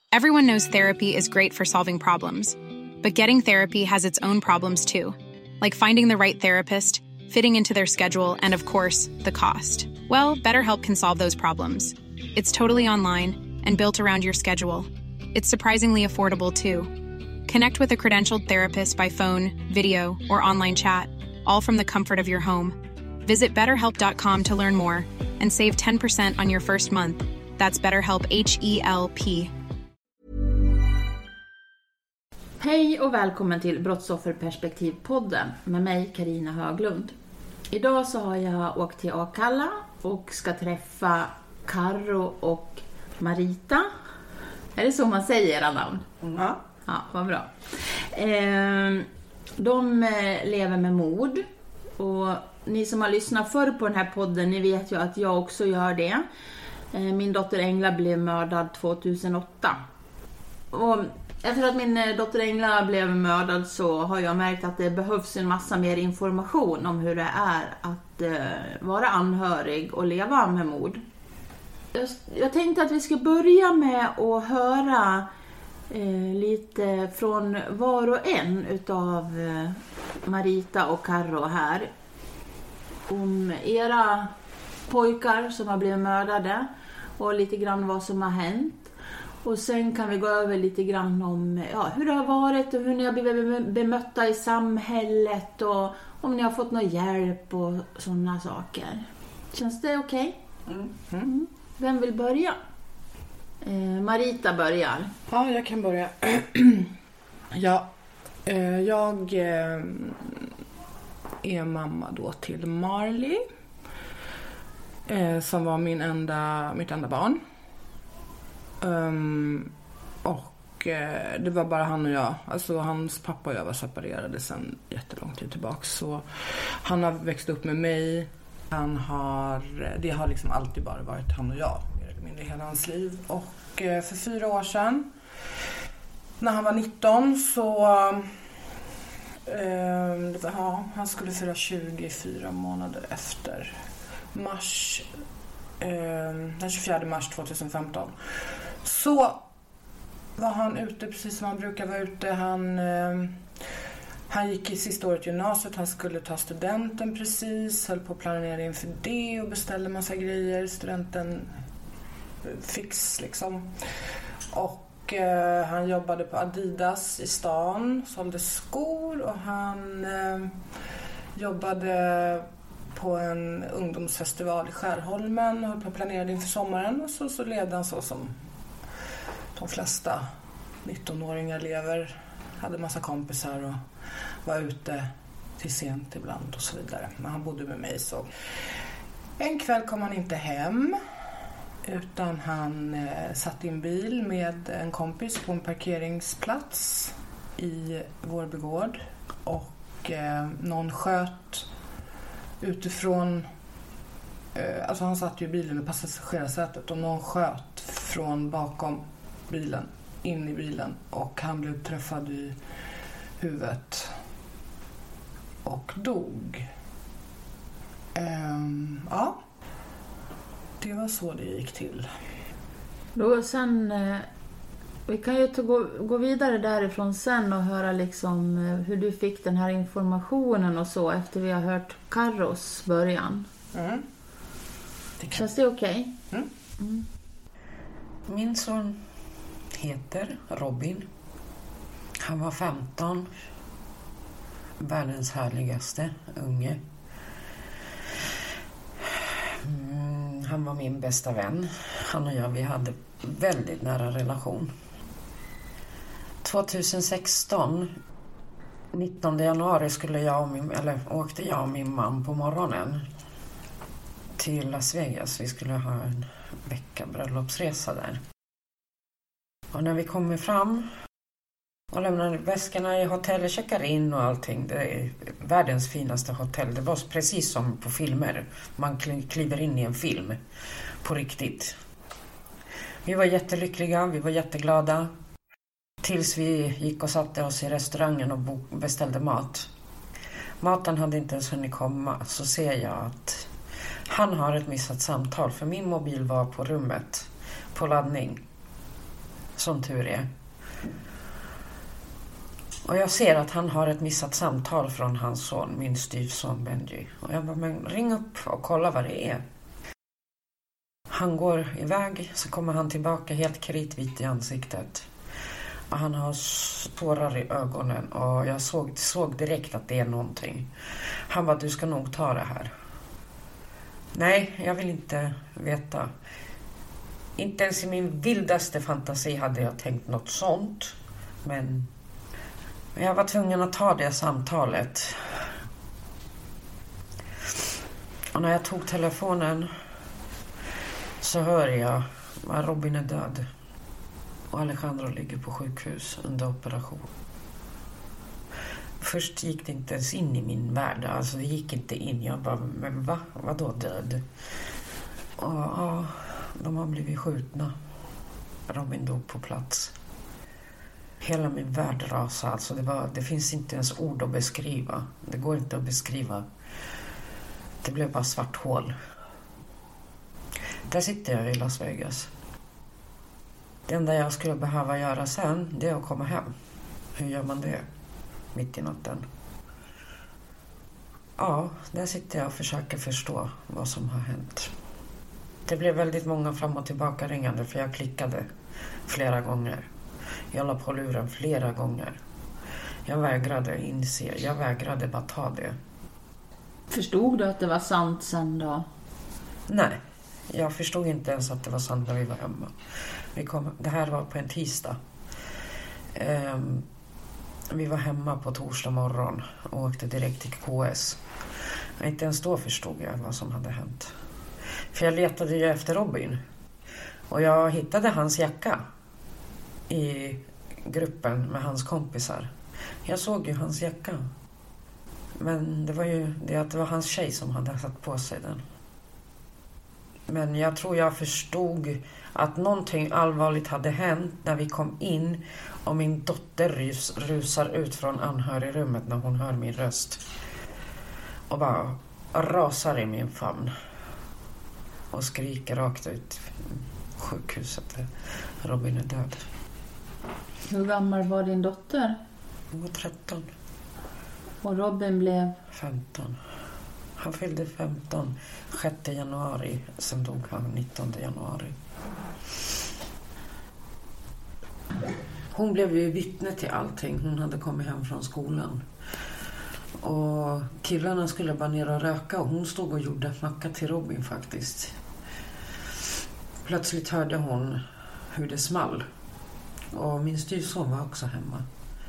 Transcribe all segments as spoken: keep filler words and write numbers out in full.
Everyone knows therapy is great for solving problems, but getting therapy has its own problems too, like finding the right therapist, fitting into their schedule, and of course, the cost. Well, BetterHelp can solve those problems. It's totally online and built around your schedule. It's surprisingly affordable too. Connect with a credentialed therapist by phone, video, or online chat, all from the comfort of your home. Visit better help dot com to learn more and save ten percent on your first month. That's BetterHelp, H E L P. Hej och välkommen till Brottsofferperspektivpodden med mig Carina Höglund. Idag så har jag åkt till Akalla och ska träffa Karro och Marita. Är det så man säger era namn? Mm. Ja. Ja, vad bra. Eh, de lever med mord och ni som har lyssnat förr på den här podden, ni vet ju att jag också gör det. Eh, min dotter Engla blev mördad tjugohundraåtta. Och efter att min dotter Engla blev mördad så har jag märkt att det behövs en massa mer information om hur det är att eh, vara anhörig och leva med mord. Jag, jag tänkte att vi ska börja med att höra eh, lite från var och en utav eh, Marita och Karro här. Om era pojkar som har blivit mördade och lite grann vad som har hänt. Och sen kan vi gå över lite grann om ja, hur det har varit och hur ni har blivit bemötta i samhället och om ni har fått någon hjälp och sådana saker. Känns det okej? Okay? Mm. Mm. Vem vill börja? Eh, Marita börjar. Ja, jag kan börja. ja, eh, jag eh, är mamma då till Marley. Eh, som var min enda, mitt enda barn. Um, och eh, det var bara han och jag. Alltså hans pappa och jag var separerade sedan jättelång tid tillbaka. Så han har växt upp med mig. Han har, det har liksom alltid bara varit han och jag. Mer eller mindre hela hans liv. Och eh, för fyra år sedan, när han var nitton, så eh, det var, ja, han skulle fyra tjugofyra månader efter mars. Den tjugofjärde mars tjugohundrafemton så var han ute precis som han brukar vara ute. Han, eh, han gick i sista året i gymnasiet. Han skulle ta studenten precis. Höll på att planera inför det och beställde massa grejer. Studenten fix liksom. Och eh, han jobbade på Adidas i stan. Sålde skor och han eh, jobbade på en ungdomsfestival i Skärholmen och höll på att planera inför sommaren. Och så, så levde han så som de flesta nittonåringar lever. Hade massa kompisar och var ute till sent ibland och så vidare. Men han bodde med mig så. En kväll kom han inte hem utan han eh, satt i en bil med en kompis på en parkeringsplats i Vårby gård. Och eh, någon sköt utifrån, eh, alltså han satt ju i bilen och passagerarsätet och någon sköt från bakom bilen in i bilen och han blev träffad i huvudet och dog. Ehm, ja, det var så det gick till. Då sen, eh, vi kan ju ta, gå, gå vidare därifrån sen och höra liksom eh, hur du fick den här informationen och så efter vi har hört Karros början. Mm. Det kan... Känns det okej? Okay? Mm. Mm. Min son heter Robin. Han var femton. Världens härligaste unge. Mm, han var min bästa vän. Han och jag, vi hade väldigt nära relation. tjugohundrasexton, nittonde januari, skulle jag och min, eller åkte jag och min man på morgonen till Las Vegas. Vi skulle ha en vecka bröllopsresa där. Och när vi kommer fram och lämnar väskorna i hotellet, checkar in och allting. Det är världens finaste hotell. Det var precis som på filmer. Man kliver in i en film på riktigt. Vi var jättelyckliga, vi var jätteglada. Tills vi gick och satte oss i restaurangen och beställde mat. Maten hade inte ens hunnit komma, så ser jag att han har ett missat samtal. För min mobil var på rummet, på laddning. som tur är. Och jag ser att han har ett missat samtal från hans son, min styvson Benji. Och jag bara, men ring upp och kolla vad det är. Han går iväg, så kommer han tillbaka helt kritvit i ansiktet. Och han har tårar i ögonen och jag såg, såg direkt att det är någonting. Han bara, du ska nog ta det här. Nej, jag vill inte veta. Inte ens i min vildaste fantasi hade jag tänkt något sånt. Men jag var tvungen att ta det samtalet. Och när jag tog telefonen så hör jag att Robin är död. Och Alejandro ligger på sjukhus under operation. Först gick det inte ens in i min värld. Alltså det gick inte in. Jag bara, men va? Vadå död? Och ja, de har blivit skjutna. Robin dog på plats. Hela min värld rasade. Alltså det, var, det finns inte ens ord att beskriva. Det går inte att beskriva. Det blev bara svart hål. Där sitter jag i Las Vegas. Det enda jag skulle behöva göra sen, det är att komma hem. Hur gör man det? Mitt i natten. Ja, där sitter jag och försöker förstå vad som har hänt. Det blev väldigt många fram och tillbaka ringande för jag klickade flera gånger. Jag la på luren flera gånger. Jag vägrade inse, jag vägrade bara ta det. Förstod du att det var sant sen då? Nej, jag förstod inte ens att det var sant när vi var hemma. Vi kom, det här var på en tisdag. Um, vi var hemma på torsdag morgon och åkte direkt till K S. Inte ens då förstod jag vad som hade hänt. För jag letade ju efter Robin. Och jag hittade hans jacka i gruppen med hans kompisar. Jag såg ju hans jacka. Men det var ju det att det var hans tjej som hade satt på sig den. Men jag tror jag förstod att någonting allvarligt hade hänt när vi kom in och min dotter rus, rusar ut från anhörigrummet när hon hör min röst. Och bara rasar i min famn. Och skriker rakt ut sjukhuset. Robin är död. Hur gammal var din dotter? Hon var tretton. Och Robin blev? femton. Han fyllde femton sjätte januari. Sen dog han nittonde januari. Hon blev ju vittne till allting. Hon hade kommit hem från skolan. Och killarna skulle bara ner och röka. Och hon stod och gjorde macka till Robin faktiskt. Plötsligt hörde hon hur det small. Och min styvson var också hemma.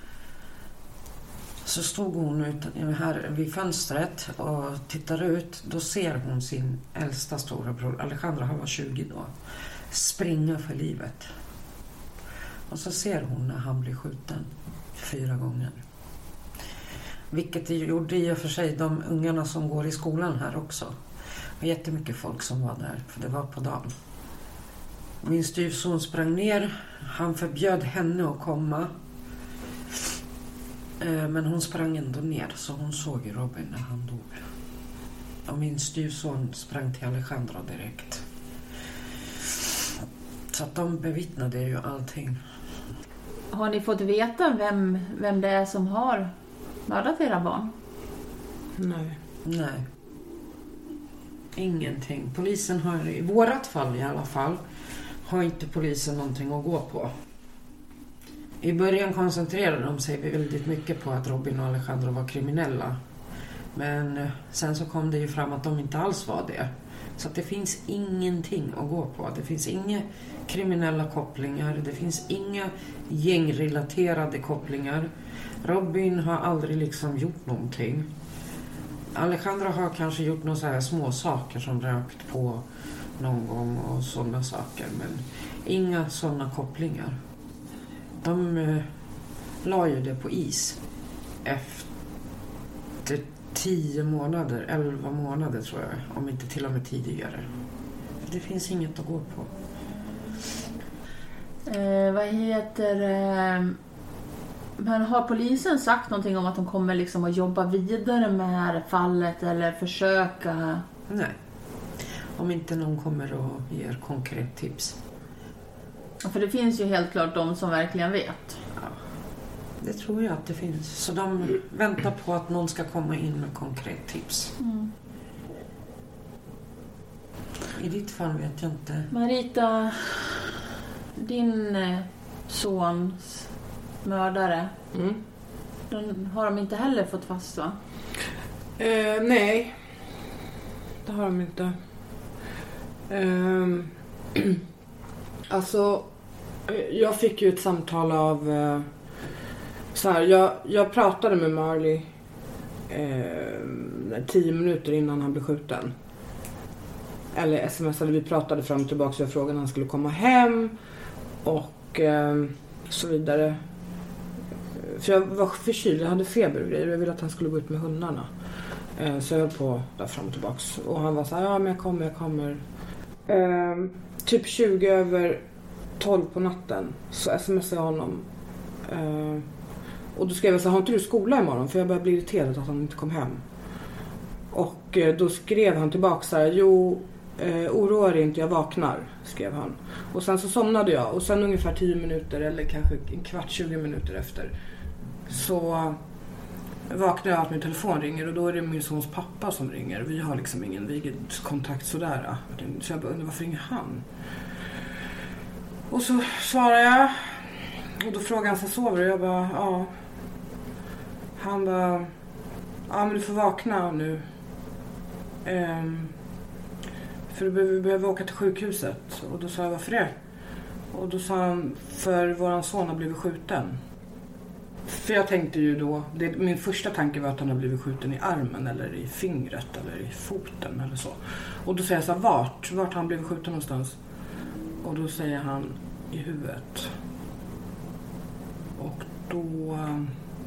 Så stod hon ut här vid fönstret och tittar ut. Då ser hon sin äldsta storebror, Alejandro, han var tjugo då, springa för livet. Och så ser hon när han blir skjuten fyra gånger. Vilket det gjorde i och för sig de ungarna som går i skolan här också. Det var jättemycket folk som var där, för det var på dagen. Min styvson sprang ner. Han förbjöd henne att komma. Men hon sprang ändå ner, så hon såg ju Robin när han dog. Och min styvson sprang till Alejandro direkt. Så att de bevittnade ju allting. Har ni fått veta vem, vem det är som har mördat era barn? Nej. Nej. Ingenting. Polisen har, i vårat fall i alla fall, har inte polisen någonting att gå på. I början koncentrerade de sig väldigt mycket på att Robin och Alejandro var kriminella. Men sen så kom det ju fram att de inte alls var det. Så att det finns ingenting att gå på. Det finns inga kriminella kopplingar. Det finns inga gängrelaterade kopplingar. Robin har aldrig liksom gjort någonting. Alejandro har kanske gjort några så här små saker som rökt på någon gång och sådana saker. Men inga sådana kopplingar. De eh, la ju det på is efter tio månader, elva månader tror jag, om inte till och med tidigare. Det finns inget att gå på. Eh, vad heter eh, men har polisen sagt någonting om att de kommer liksom att jobba vidare med det här fallet eller försöka? Nej, om inte någon kommer och ger konkret tips. För det finns ju helt klart de som verkligen vet. Ja, det tror jag att det finns. Så de väntar på att någon ska komma in med konkret tips. Mm. I ditt fall vet jag inte. Marita, din sons mördare, Mm. den har de inte heller fått fast, va? Eh, nej, det har de inte. Eh, alltså, jag fick ju ett samtal av... Eh, så här, jag, jag pratade med Marley eh, tio minuter innan han blev skjuten. Eller smsade, vi pratade fram och tillbaka, så jag frågade när han skulle komma hem och eh, så vidare. För jag var förkyld, jag hade feber och grejer och jag ville att han skulle gå ut med hundarna. Eh, så jag höll på där fram och tillbaka. Och han var så här, ja men jag kommer, jag kommer. Eh, typ tjugo över tolv på natten så smsade jag honom. Eh, och då skrev jag så här, har inte du skola imorgon? För jag började bli irriterad att han inte kom hem. Och eh, då skrev han tillbaka så här, jo, eh, oroa dig inte, jag vaknar, skrev han. Och sen så somnade jag och sen ungefär tio minuter eller kanske en kvart, tjugo minuter efter så vaknar jag att min telefon ringer och då är det min sons pappa som ringer. Vi har liksom ingen vi kontakt sådär. Så jag bara undrar, varför ringer han? Och så svarar jag och då frågar han så sover och jag bara, ja. Han bara, ja men du får vakna nu. Um, för du behöver, behöver åka till sjukhuset. Och då sa jag, varför det? Och då sa han, för våran son har blivit skjuten. För jag tänkte ju då, det, min första tanke var att han har blivit skjuten i armen eller i fingret eller i foten eller så. Och då säger jag så här, vart? Vart har han blivit skjuten någonstans? Och då säger han, i huvudet. Och då um,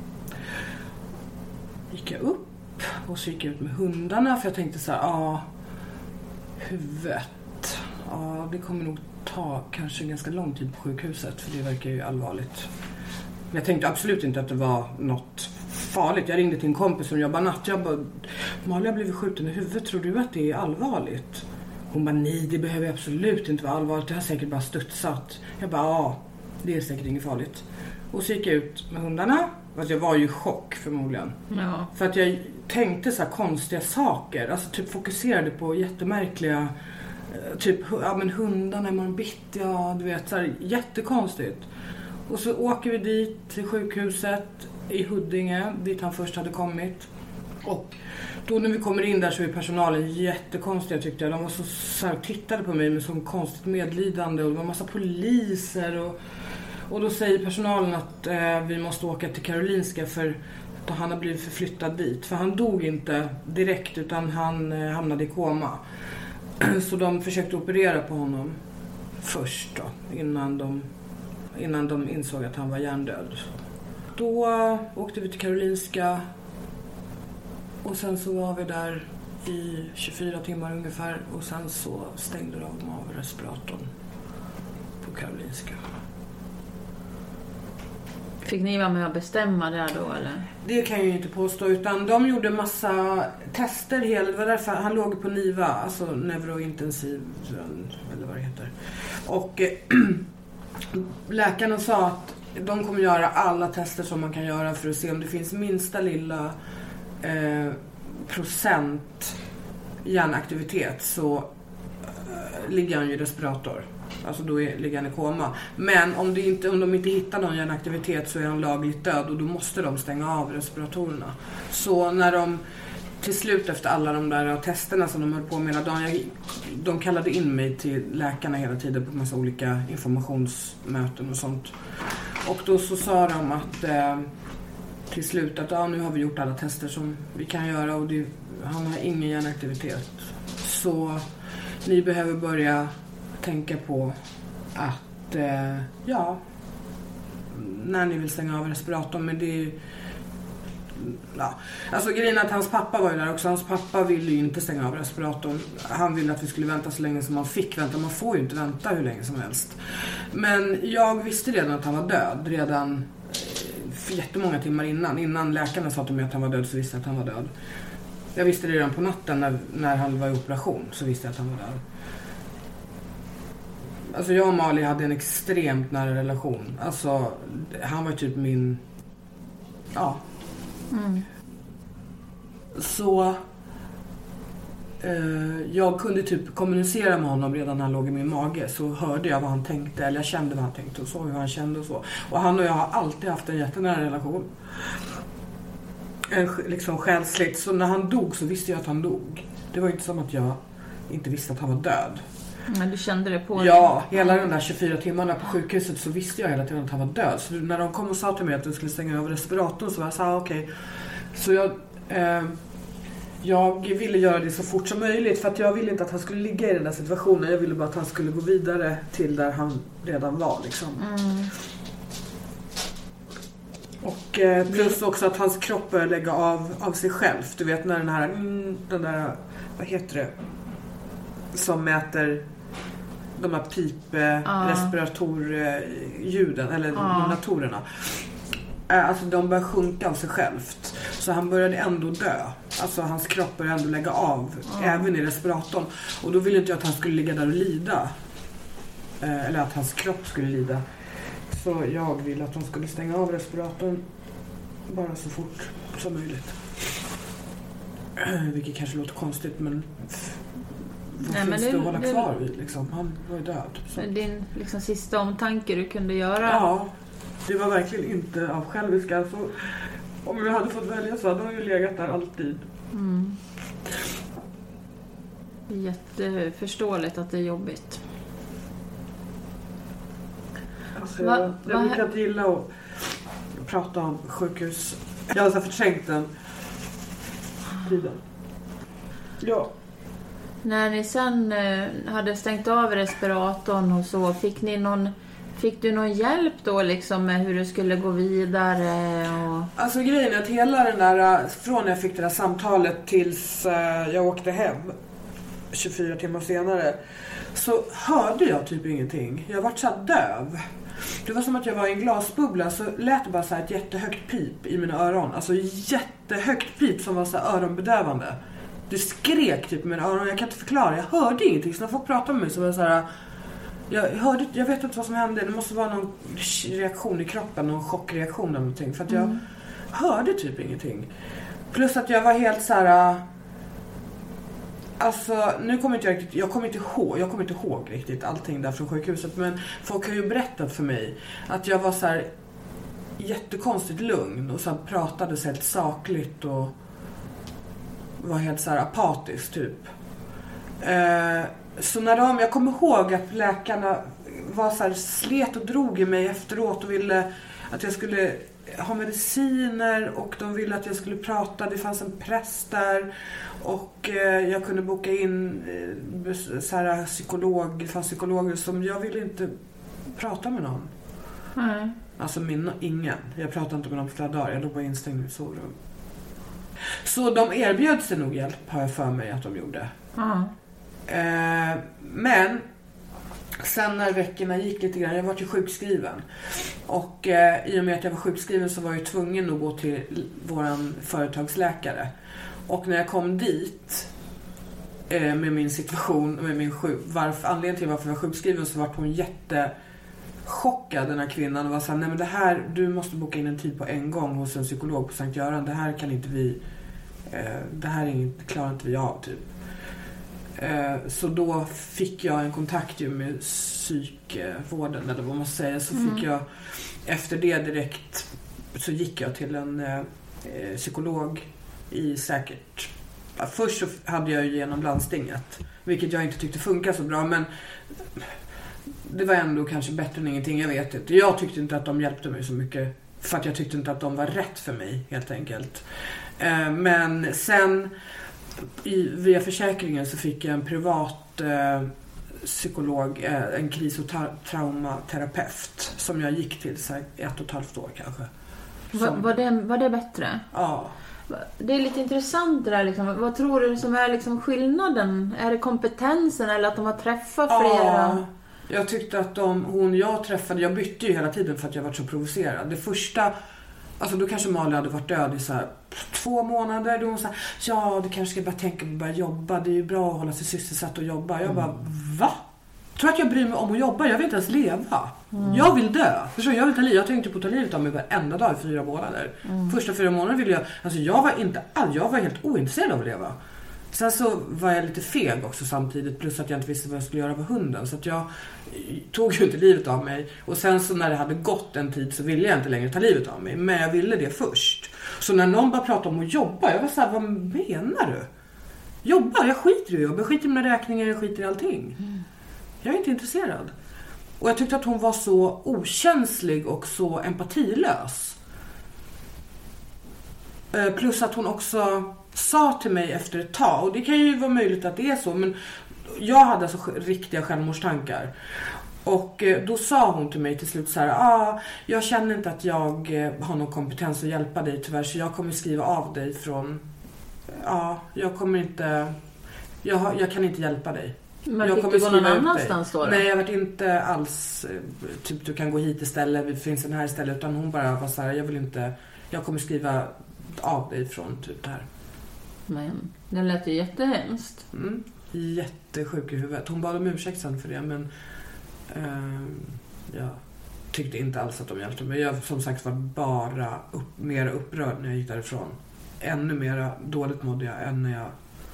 gick jag upp och så gick jag ut med hundarna för jag tänkte så här, ja, huvudet. Ja, det kommer nog ta kanske ganska lång tid på sjukhuset för det verkar ju allvarligt. Men jag tänkte absolut inte att det var något farligt. Jag ringde till en kompis som jobbar natt. Jag bara, Malin har blivit skjuten i huvudet. Tror du att det är allvarligt? Hon bara, nej det behöver absolut inte vara allvarligt. Det har säkert bara studsat. Jag bara, ja det är säkert inget farligt. Och så gick jag ut med hundarna. Alltså jag var ju i chock förmodligen. Ja. För att jag tänkte så här konstiga saker. Alltså typ fokuserade på jättemärkliga... Typ ja, men hundarna imorgon bitti. Ja, du vet. Så här, jättekonstigt. Och så åker vi dit till sjukhuset i Huddinge. Dit han först hade kommit. Och då när vi kommer in där så är personalen jättekonstiga tyckte jag. De var så, så här, tittade på mig med så konstigt medlidande. Och det var massa poliser och... Och då säger personalen att eh, vi måste åka till Karolinska för att han har blivit förflyttad dit. För han dog inte direkt utan han eh, hamnade i koma. Så de försökte operera på honom först då, innan de, innan de insåg att han var hjärndöd. Då eh, åkte vi till Karolinska och sen så var vi där i tjugofyra timmar ungefär. Och sen så stängde de av respiratorn på Karolinska. Fick ni vara med och bestämma där då eller? Det kan jag ju inte påstå utan de gjorde massa tester hela, det var därför han låg på NIVA, alltså neurointensiv eller vad det heter. Och eh, läkarna sa att de kommer göra alla tester som man kan göra för att se om det finns minsta lilla eh, procent hjärnaktivitet så eh, ligger han ju i respirator. Alltså då är, ligger han i koma. Men om, det inte, om de inte hittar någon hjärnaktivitet så är han lagligt död och då måste de stänga av respiratorerna. Så när de till slut efter alla de där testerna som de höll på med, de, de kallade in mig till läkarna hela tiden på massa olika informationsmöten och sånt. Och då så sa de att eh, till slut att ja, nu har vi gjort alla tester som vi kan göra och det, han har ingen hjärnaktivitet. Så ni behöver börja tänka på att eh, ja när ni vill stänga av respiratorn, men det är ja, alltså grejen är att hans pappa var ju där också. Hans pappa ville ju inte stänga av respiratorn. Han ville att vi skulle vänta så länge som man fick vänta. Man får ju inte vänta hur länge som helst. Men jag visste redan att han var död redan för jättemånga timmar innan. Innan läkarna sa till mig att han var död så visste jag att han var död. Jag visste det redan på natten när, när han var i operation så visste jag att han var död. Alltså jag och Mali hade en extremt nära relation. Alltså han var typ min... Ja. Mm. Så... Eh, jag kunde typ kommunicera med honom redan när han låg i min mage. Så hörde jag vad han tänkte. Eller jag kände vad han tänkte och så hur han kände och så. Och han och jag har alltid haft en jättenära relation. En, liksom själsligt. Så när han dog så visste jag att han dog. Det var inte som att jag inte visste att han var död. Men du kände det på Ja, det. Hela de där tjugofyra timmarna på sjukhuset så visste jag hela tiden att han var död. Så när de kom och sa till mig att de skulle stänga över respiratorn så var jag så här, okej. Okay. Så jag, eh, jag ville göra det så fort som möjligt för att jag ville inte att han skulle ligga i den där situationen. Jag ville bara att han skulle gå vidare till där han redan var liksom. Mm. Och eh, plus också att hans kropp började lägga av, av sig själv. Du vet när den här, mm, den där, vad heter det? Som mäter de här pip-respiratorljuden, eller ah. donatorerna. Alltså de började sjunka av sig självt. Så han började ändå dö. Alltså hans kropp började ändå lägga av, ah. även i respiratorn. Och då ville inte jag att han skulle ligga där och lida. Eller att hans kropp skulle lida. Så jag ville att de skulle stänga av respiratorn bara så fort som möjligt. Vilket kanske låter konstigt, men... Vad Nej, finns men det, det att hålla det, kvar vid liksom? Han var ju död. Så. Din liksom, sista omtanke du kunde göra? Ja, det var verkligen inte av själviska. Alltså, om vi hade fått välja så hade han ju legat där alltid. Mm. Det är jätteförståeligt att det är jobbigt. Alltså, va, jag jag brukar inte gilla att prata om sjukhus. Jag har så förträngt den tiden. Ja. När ni sen eh, hade stängt av respiratorn och så, fick ni någon, fick du någon hjälp då liksom med hur du skulle gå vidare? Och... Alltså grejen är att hela den där, från när jag fick det där samtalet tills eh, jag åkte hem tjugofyra timmar senare, så hörde jag typ ingenting. Jag var så här döv. Det var som att jag var i en glasbubbla, så lät det bara så här ett jättehögt pip i mina öron. Alltså jättehögt pip som var så här öronbedövande. Det skrek typ med öronen, jag kan inte förklara. Jag hörde ingenting, så när folk pratade med mig så var det så här... Jag, hörde, jag vet inte vad som hände. Det måste vara någon reaktion i kroppen, någon chockreaktion eller någonting. För att jag mm. hörde typ ingenting. Plus att jag var helt så här... Alltså, nu kommer inte jag riktigt... Jag kommer inte ihåg, jag kommer inte ihåg riktigt allting där från sjukhuset. Men folk har ju berättat för mig att jag var så här jättekonstigt lugn. Och så här pratade så helt sakligt och... var helt så här apatisk typ. Eh, så när de, jag kommer ihåg att läkarna var så här slet och drog i mig efteråt och ville att jag skulle ha mediciner och de ville att jag skulle prata. Det fanns en präst där och eh, jag kunde boka in eh, så här psykolog, det fanns psykologer som jag ville inte prata med någon. Mm. Alltså min, ingen. Jag pratade inte med någon på flera dagar. Jag låg bara instängd i sovrum. Så de erbjöd sig nog hjälp, har jag för mig att de gjorde. Mm. Eh, men sen när veckorna gick lite grann, jag var till sjukskriven. Och eh, i och med att jag var sjukskriven så var jag tvungen att gå till våran företagsläkare. Och när jag kom dit eh, med min situation, med min sjuk, varför, anledningen till varför jag var sjukskriven, så var hon jättechockad, den här kvinnan. Och var såhär, nej men det här, du måste boka in en tid på en gång hos en psykolog på Sankt Göran. Det här kan inte vi, eh, det här är inget, klarar inte vi av typ. Så då fick jag en kontakt med psykvården, eller vad man säger. Så fick mm. jag, efter det direkt, så gick jag till en eh, psykolog i säkert... Först så hade jag ju genom landstinget, vilket jag inte tyckte funkar så bra, men det var ändå kanske bättre än ingenting, jag vet inte. Jag tyckte inte att de hjälpte mig så mycket, för att jag tyckte inte att de var rätt för mig, helt enkelt. Eh, men sen... I, via försäkringen så fick jag en privat eh, psykolog, eh, en kris- och ta- traumaterapeut som jag gick till så här, ett och ett halvt år kanske. Var, var, det, var det bättre? Ja. Det är lite intressant det där liksom. Vad tror du som är liksom skillnaden? Är det kompetensen eller att de har träffat flera? Ja, jag tyckte att de, hon jag träffade, jag bytte ju hela tiden för att jag var så provocerad. Det första, alltså då kanske Malin hade varit död i så här två månader. Då hon sa, ja du kanske ska bara tänka på att börja jobba. Det är ju bra att hålla sig sysselsatt och jobba. Jag bara, va? tror att jag bryr mig om att jobba. Jag vill inte ens leva. Mm. Jag vill dö. Förstår, jag vill ta liv. Jag tänkte på att ta livet av mig varenda dag i fyra månader. Mm. Första fyra månader ville jag... Alltså jag var inte all, jag var helt ointresserad av att leva. Sen så var jag lite feg också samtidigt. Plus att jag inte visste vad jag skulle göra med hunden. Så att jag tog ju inte livet av mig. Och sen så när det hade gått en tid så ville jag inte längre ta livet av mig. Men jag ville det först. Så när någon bara pratade om att jobba. Jag var så här, vad menar du? Jobba? Jag skiter i jobb. Jag skiter i mina räkningar. Jag skiter i allting. Mm. Jag är inte intresserad. Och jag tyckte att hon var så okänslig och så empatilös. Plus att hon också sa till mig efter ett tag, och det kan ju vara möjligt att det är så, men jag hade alltså riktiga självmordstankar. Och då sa hon till mig till slut så här: ah, jag känner inte att jag har någon kompetens att hjälpa dig tyvärr, så jag kommer skriva av dig från, ja, ah, jag kommer inte, jag, har, jag kan inte hjälpa dig. Men jag fick kommer du gå någon annanstans då? Nej, jag vet inte alls typ du kan gå hit istället, det finns den här istället, utan hon bara var så här: jag vill inte, jag kommer skriva av dig från typ det här. Men det lät ju jättehemskt. Mm. Jättesjuk i huvudet. Hon bad om ursäkt sen för det, men eh, jag tyckte inte alls att de hjälpte mig. Jag som sagt var bara upp, mer upprörd när jag gick därifrån. Ännu mer dåligt mådde jag än när jag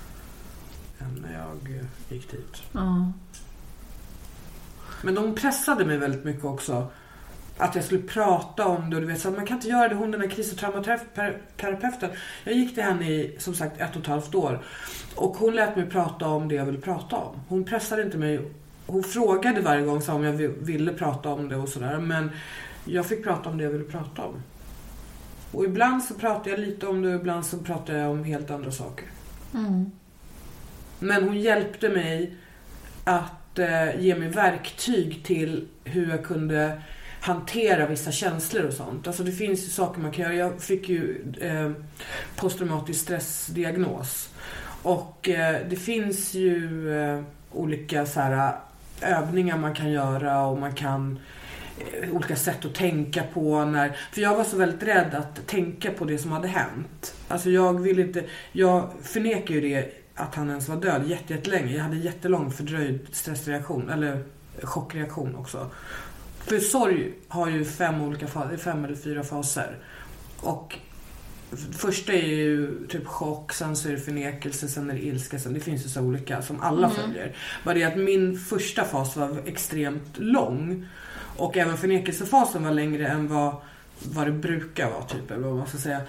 än när jag gick dit. Mm. Men de pressade mig väldigt mycket också. Att jag skulle prata om det, och du vet så, man kan inte göra det, hon den här kris- och traumaterapeuten. Jag gick till henne i som sagt ett och ett halvt år. Och hon lät mig prata om det jag ville prata om. Hon pressade inte mig. Hon frågade varje gång så om jag ville prata om det och sådär. Men jag fick prata om det jag ville prata om. Och ibland så pratade jag lite om det, och ibland så pratade jag om helt andra saker. Mm. Men hon hjälpte mig att eh, ge mig verktyg till hur jag kunde hantera vissa känslor och sånt. Alltså det finns ju saker man kan göra. Jag fick ju eh, posttraumatisk stressdiagnos. Och eh, det finns ju eh, olika så här, övningar man kan göra, och man kan eh, olika sätt att tänka på när, för jag var så väldigt rädd att tänka på det som hade hänt. Alltså jag vill inte, jag förnekar ju det att han ens var död jätte, jättelänge. Jag hade jättelång fördröjd stressreaktion eller chockreaktion också. För sorg har ju fem olika faser, fem eller fyra faser. Och första är ju typ chock, sen så är det förnekelse, sen är det ilska, sen det finns ju så olika som alla mm. följer. Bara det att min första fas var extremt lång, och även förnekelsefasen var längre än vad, vad det brukar vara typ, eller vad man ska säga.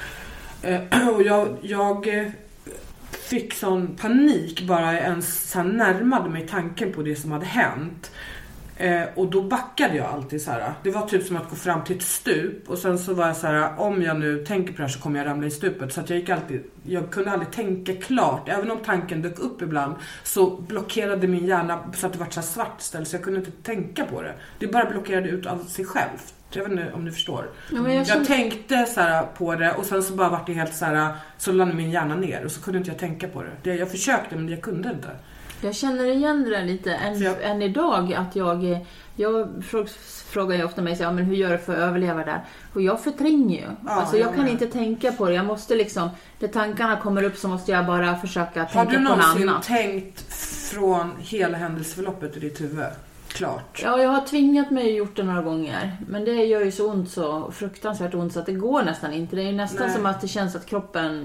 Eh, och jag, jag fick sån panik bara jag ens så här närmade mig tanken på det som hade hänt. Eh, och då backade jag alltid så här. Det var typ som att gå fram till ett stup, och sen så var jag så här: om jag nu tänker på det här så kommer jag ramla i stupet. Så att jag gick alltid, jag kunde aldrig tänka klart. Även om tanken dök upp ibland, så blockerade min hjärna så att det var så här svart ställ, så jag kunde inte tänka på det. Det bara blockerade ut av sig självt. Jag vet inte om du förstår. Ja, men jag, jag känner... tänkte så här på det, och sen så bara var det helt så här, så lade min hjärna ner, och så kunde inte jag tänka på det. det jag försökte, men jag kunde inte. Jag känner igen det lite än, jag... än idag, att jag, jag frågar ju ofta mig så, ja, men hur gör du för att överleva där? Och jag förtränger ju. Ja, alltså jag, jag kan inte tänka på det. Jag måste liksom, när tankarna kommer upp så måste jag bara försöka tänka på något annat. Har du någonsin tänkt från hela händelseförloppet i ditt huvud? Klart. Ja, jag har tvingat mig och gjort det några gånger. Men det gör ju så ont, så fruktansvärt ont, så att det går nästan inte. Det är nästan Nej. som att det känns att kroppen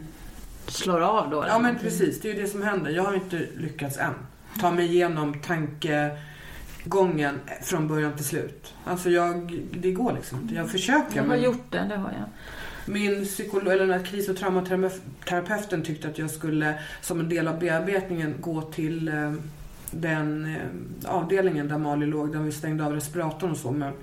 slår av då. Ja, men precis. Det är ju det som händer. Jag har inte lyckats än ta mig igenom tankegången från början till slut. Alltså jag, det går liksom inte. Jag försöker. Jag har men... gjort det, det har jag. Min psykolog, eller den här kris- och traumaterapeuten tyckte att jag skulle som en del av bearbetningen gå till eh, den eh, avdelningen där Mali låg, där vi stängde av respiratorn och så, men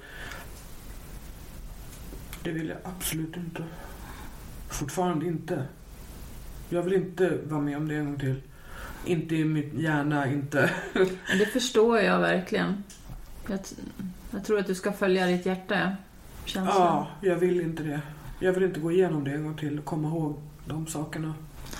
det vill jag absolut inte. Fortfarande inte. Jag vill inte vara med om det en gång till. Inte i mitt hjärna, inte. Det förstår jag verkligen. Jag, jag tror att du ska följa ditt hjärta. Känslan. Ja, jag vill inte det. Jag vill inte gå igenom det en gång till och komma ihåg de sakerna.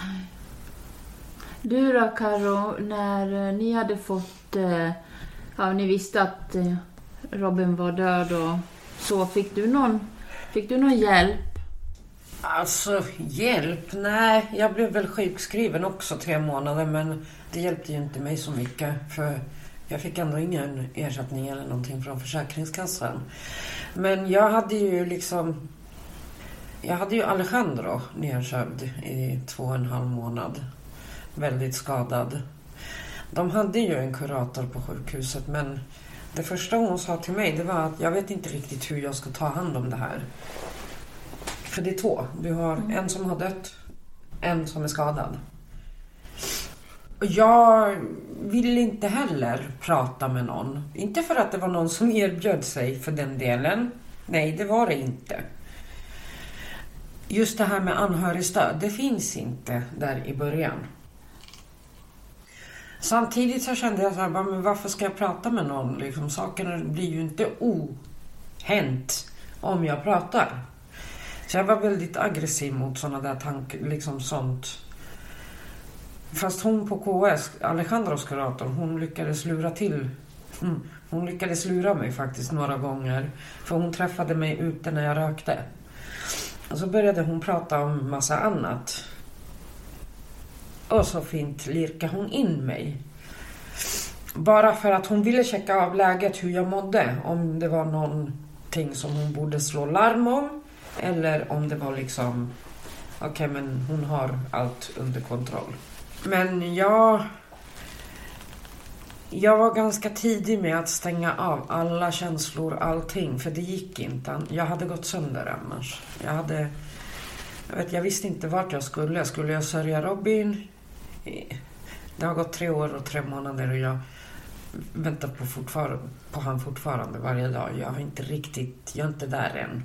Du då, Karo, när ni hade fått, ja, ni visste att Robin var död och så, fick du någon, fick du någon hjälp? Alltså, hjälp? Nej, jag blev väl sjukskriven också tre månader, men det hjälpte ju inte mig så mycket. För Jag fick ändå ingen ersättning eller någonting från Försäkringskassan. Men jag hade ju liksom... Jag hade ju Alejandro nedsövd i två och en halv månad. Väldigt skadad. De hade ju en kurator på sjukhuset, men det första hon sa till mig det var att jag vet inte riktigt hur jag ska ta hand om det här. För det är två. Du har mm. en som har dött, en som är skadad. Och jag ville inte heller prata med någon. Inte för att det var någon som erbjöd sig för den delen. Nej, det var det inte. Just det här med anhörigstöd, det finns inte där i början. Samtidigt så kände jag så här, men varför ska jag prata med någon? Liksom, sakerna blir ju inte ohänt om jag pratar. Så jag var väldigt aggressiv mot sådana där tankar, liksom sånt. Fast hon på K S, Alejandros kurator, hon lyckades lura till. Mm, hon lyckades lura mig faktiskt några gånger. För hon träffade mig ute när jag rökte. Och så började hon prata om massa annat. Och så fint lirkade hon in mig. Bara för att hon ville checka av läget hur jag mådde. Om det var någonting som hon borde slå larm om. Eller om det var liksom... Okej, okay, men hon har allt under kontroll. Men jag... Jag var ganska tidig med att stänga av alla känslor, allting. För det gick inte. Jag hade gått sönder annars. Jag hade... Jag, vet, jag visste inte vart jag skulle. Skulle jag sörja Robin? Det har gått tre år och tre månader och jag väntar på, fortfar- på han fortfarande varje dag. Jag har inte riktigt... Jag är inte där än.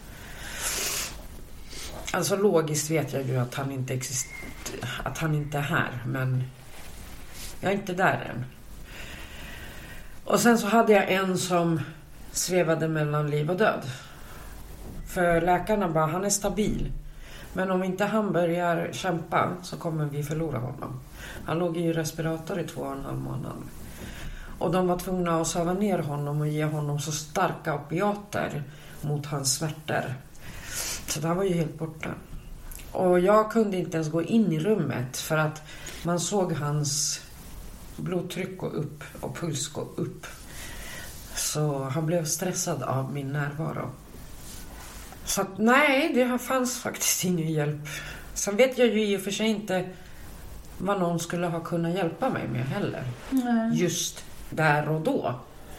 Alltså logiskt vet jag ju att han inte exist- att han inte är här. Men jag är inte där än. Och sen så hade jag en som svävade mellan liv och död. För läkarna bara, han är stabil. Men om inte han börjar kämpa så kommer vi förlora honom. Han låg i respirator i två och en halv månad. Och de var tvungna att söva ner honom och ge honom så starka opiater mot hans smärtor. Så det här var ju helt borta. Och jag kunde inte ens gå in i rummet för att man såg hans blodtryck gå upp och puls gå upp. Så han blev stressad av min närvaro. Så att, nej, det fanns faktiskt ingen hjälp. Sen vet jag ju i och för sig inte vad någon skulle ha kunnat hjälpa mig med heller. Mm. Just där och då.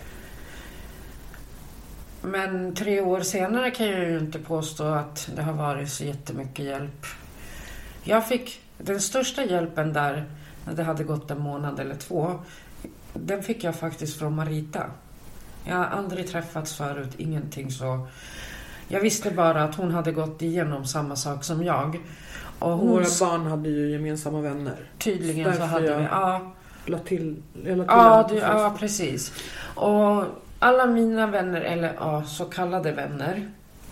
Men tre år senare kan jag ju inte påstå att det har varit så jättemycket hjälp. Jag fick den största hjälpen där när det hade gått en månad eller två. Den fick jag faktiskt från Marita. Jag har aldrig träffats förut, ingenting så. Jag visste bara att hon hade gått igenom samma sak som jag. Och hon... Våra barn hade ju gemensamma vänner. Tydligen så, så hade jag vi... Ja, la till, jag la till ja, du, ja, precis. Och alla mina vänner, eller ja, så kallade vänner,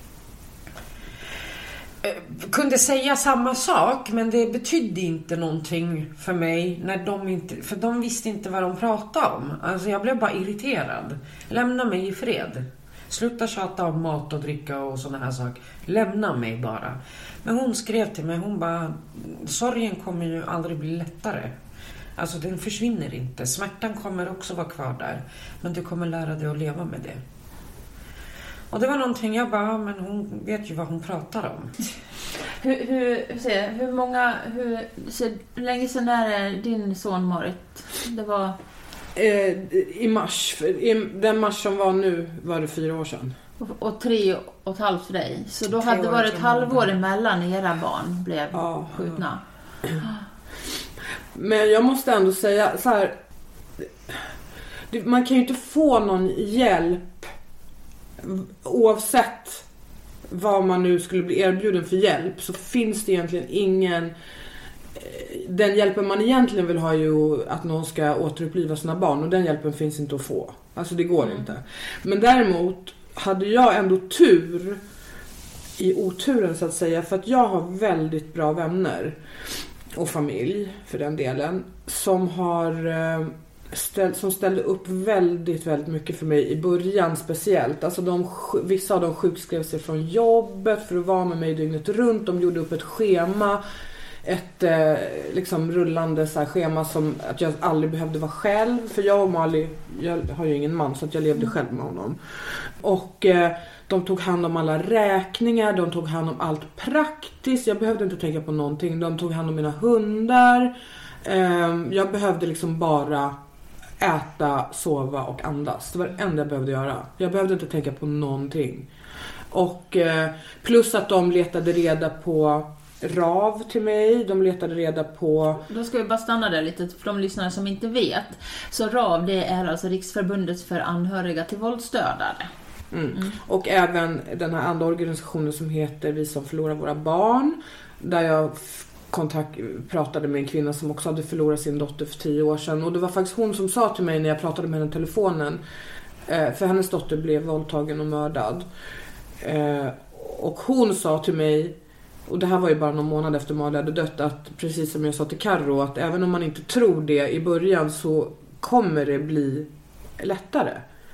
kunde säga samma sak, men det betydde inte någonting för mig när de inte, för de visste inte vad de pratade om. Alltså jag blev bara irriterad. Lämna mig i fred. Sluta tjata om mat och dricka och såna här saker. Lämna mig bara. Men hon skrev till mig, hon bara, sorgen kommer ju aldrig bli lättare. Alltså den försvinner inte. Smärtan kommer också vara kvar där. Men du kommer lära dig att leva med det. Och det var någonting jag bara, men hon vet ju vad hon pratar om. Hur, hur, se, hur många, hur, se, hur länge sedan är din son Marit? Det var... Eh, I mars, i den mars som var nu var det fyra år sedan. Och, och tre och ett halvt för dig. Så då tre hade det varit ett halvår emellan era barn blev ja, skjutna. Ja. Men jag måste ändå säga så här, man kan ju inte få någon hjälp oavsett vad man nu skulle bli erbjuden för hjälp, så finns det egentligen ingen. Den hjälpen man egentligen vill ha är ju att någon ska återuppliva sina barn, och den hjälpen finns inte att få. Alltså det går mm. inte. Men däremot hade jag ändå tur i oturen så att säga, för att jag har väldigt bra vänner och familj för den delen som har ställ, som ställde upp väldigt väldigt mycket för mig i början speciellt. Alltså de, vissa av dem sjukskrev sig från jobbet för att vara med mig dygnet runt. De gjorde upp ett schema ett eh, liksom rullande så här schema som att jag aldrig behövde vara själv. För jag och Mali, jag har ju ingen man så att jag levde själv med honom. Och eh, de tog hand om alla räkningar, de tog hand om allt praktiskt. Jag behövde inte tänka på någonting. De tog hand om mina hundar. Eh, jag behövde liksom bara äta, sova och andas. Det var det enda jag behövde göra. Jag behövde inte tänka på någonting. Och eh, plus att de letade reda på rav till mig. De letade reda på... Då ska vi bara stanna där lite för de lyssnare som inte vet. Så rav, det är alltså Riksförbundet för anhöriga till våldsdödade. Mm. Mm. Och även den här andra organisationen som heter Vi som förlorar våra barn. Där jag kontakt, pratade med en kvinna som också hade förlorat sin dotter för tio år sedan. Och det var faktiskt hon som sa till mig när jag pratade med henne i telefonen. Eh, för hennes dotter blev våldtagen och mördad. Eh, och hon sa till mig, och det här var ju bara någon månad efter Mali hade dött, att precis som jag sa till Karo, att även om man inte tror det i början så kommer det bli lättare.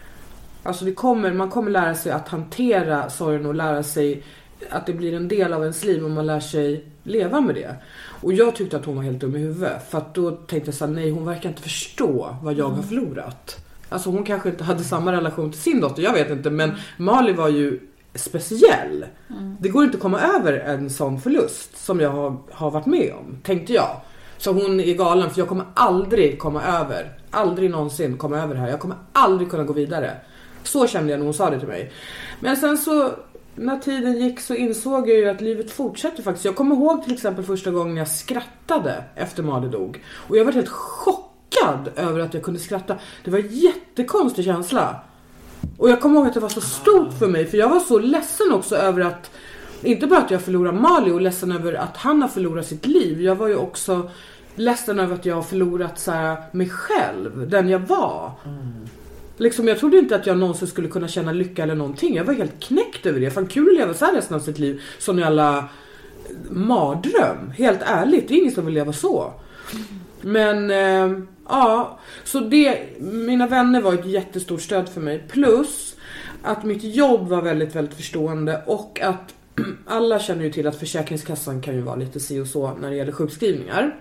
Alltså det kommer, man kommer lära sig att hantera sorgen och lära sig att det blir en del av ens liv om man lär sig leva med det. Och jag tyckte att hon var helt dum i huvudet. För att då tänkte jag så här, nej hon verkar inte förstå vad jag har förlorat. Alltså hon kanske inte hade samma relation till sin dotter, jag vet inte. Men Mali var ju speciell. Mm. Det går inte att komma över en sån förlust som jag har, har varit med om, tänkte jag. Så hon är galen, för jag kommer aldrig komma över. Aldrig någonsin komma över det här. Jag kommer aldrig kunna gå vidare. Så kände jag när hon sa det till mig. Men sen så, när tiden gick så insåg jag ju att livet fortsätter faktiskt. Jag kommer ihåg till exempel första gången jag skrattade efter Mali dog. Och jag var helt chockad över att jag kunde skratta. Det var en jättekonstig känsla. Och jag kommer ihåg att det var så stort för mig. För jag var så ledsen också över att, inte bara att jag förlorade Mali, och ledsen över att han har förlorat sitt liv. Jag var ju också ledsen över att jag har förlorat så här, mig själv, den jag var. Mm. Liksom, jag trodde inte att jag någonsin skulle kunna känna lycka eller någonting. Jag var helt knäckt över det. Fan, kul att leva så här resten av sitt liv. Som i alla mardröm. Helt ärligt, det är ingen som vill leva så. Men eh, ja, så det, mina vänner var ett jättestort stöd för mig. Plus att mitt jobb var väldigt, väldigt förstående. Och att alla känner ju till att Försäkringskassan kan ju vara lite si och så när det gäller sjukskrivningar.